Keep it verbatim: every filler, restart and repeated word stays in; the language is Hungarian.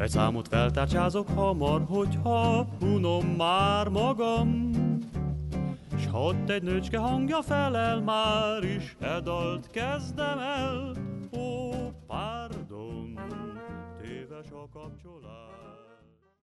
Egy számot feltárcsázok hamar, hogyha unom már magam, s ott egy nőcske hangja felel, már is e dalt kezdem el. Ó, pardon, téves a kapcsolás.